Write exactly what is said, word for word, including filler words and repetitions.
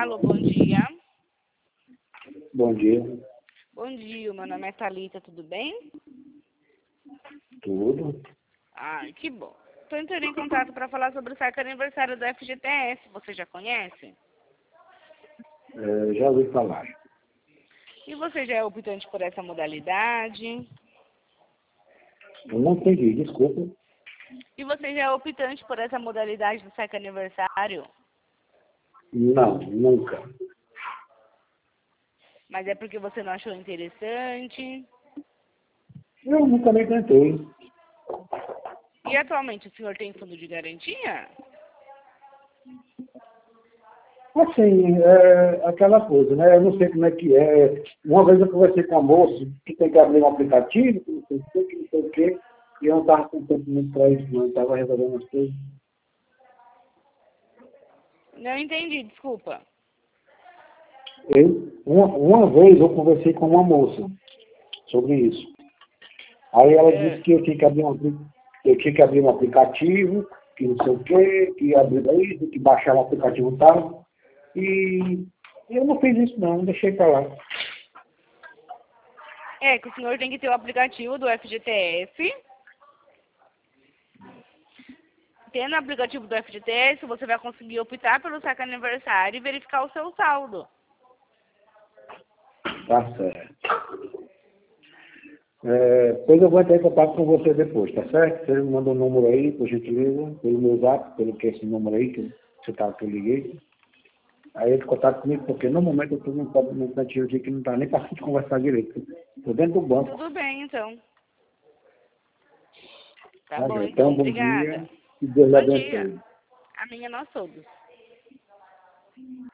Alô, bom dia. Bom dia. Bom dia, meu nome é Thalita, tudo bem? Tudo? Ah, que bom. Estou entrando em contato para falar sobre o saque aniversário do F G T S. Você já conhece? É, já ouvi falar. E você já é optante por essa modalidade? Eu não entendi, desculpa. E você já é optante por essa modalidade do saque aniversário? Não, nunca. Mas é porque você não achou interessante? Eu nunca nem tentei. E atualmente o senhor tem fundo de garantia? Assim, é aquela coisa, né? Eu não sei como é que é. Uma vez eu conversei com a moça que tem que abrir um aplicativo, que não sei o que, que não sei o que, e eu não estava com tempo muito para isso, não. Eu estava resolvendo as coisas. Não entendi, desculpa. Eu, uma, uma vez eu conversei com uma moça sobre isso. Aí ela É, disse que eu tinha que abrir um, apli- eu tinha que abrir um aplicativo, que não sei o quê, que abrir isso, que baixar o aplicativo tal. E eu não fiz isso não, deixei pra lá. é que o senhor tem que ter o aplicativo do F G T S. Tendo o aplicativo do F G T S, você vai conseguir optar pelo saque aniversário e verificar o seu saldo. Tá certo. É, depois eu vou entrar em contato com você depois, tá certo? Você me manda um número aí, por gentileza, pelo meu zap, pelo que é esse número aí que você tá, que eu liguei. Aí entre em contato comigo, porque no momento eu estou num num aplicativo aqui que não tá nem para conversar direito. Estou dentro do banco. Tudo bem, então. Tá Tá, bom, gente? então. Então, bom dia Obrigada. e Deus lhe Bom dia. abençoe. A minha nós todos.